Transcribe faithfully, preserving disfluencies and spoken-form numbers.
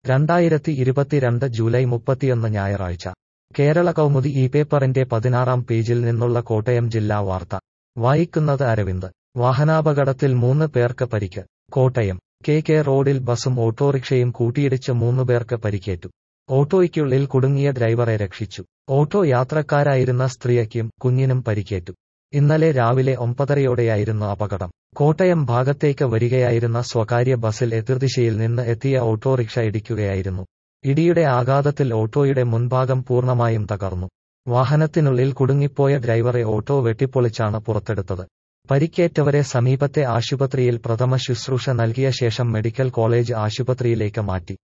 രണ്ടായിരത്തി ഇരുപത്തിരണ്ട് ജൂലൈ മുപ്പത്തിയൊന്ന് ഞായറാഴ്ച കേരള കൗമുദി ഈ പേപ്പറിന്റെ പതിനാറാം പേജിൽ നിന്നുള്ള കോട്ടയം ജില്ലാ വാർത്ത വായിക്കുന്നത് അരവിന്ദ്. വാഹനാപകടത്തിൽ മൂന്ന് പേർക്ക് പരിക്ക്. കോട്ടയം കെ കെ റോഡിൽ ബസും ഓട്ടോറിക്ഷയും കൂട്ടിയിടിച്ച് മൂന്നുപേർക്ക് പരിക്കേറ്റു. ഓട്ടോയ്ക്കുള്ളിൽ കുടുങ്ങിയ ഡ്രൈവറെ രക്ഷിച്ചു. ഓട്ടോ യാത്രക്കാരായിരുന്ന സ്ത്രീയ്ക്കും കുഞ്ഞിനും പരിക്കേറ്റു. ഇന്നലെ രാവിലെ ഒമ്പതരയോടെയായിരുന്നു അപകടം. കോട്ടയം ഭാഗത്തേക്ക് വരികയായിരുന്ന സ്വകാര്യ ബസിൽ എതിർദിശയിൽ നിന്ന് എത്തിയ ഓട്ടോറിക്ഷ ഇടിക്കുകയായിരുന്നു. ഇടിയുടെ ആഘാതത്തിൽ ഓട്ടോയുടെ മുൻഭാഗം പൂർണ്ണമായും തകർന്നു. വാഹനത്തിനുള്ളിൽ കുടുങ്ങിപ്പോയ ഡ്രൈവറെ ഓട്ടോ വെട്ടിപ്പൊളിച്ചാണ് പുറത്തെടുത്തത്. പരിക്കേറ്റവരെ സമീപത്തെ ആശുപത്രിയിൽ പ്രഥമ ശുശ്രൂഷ നൽകിയ ശേഷം മെഡിക്കൽ കോളേജ് ആശുപത്രിയിലേക്ക് മാറ്റി.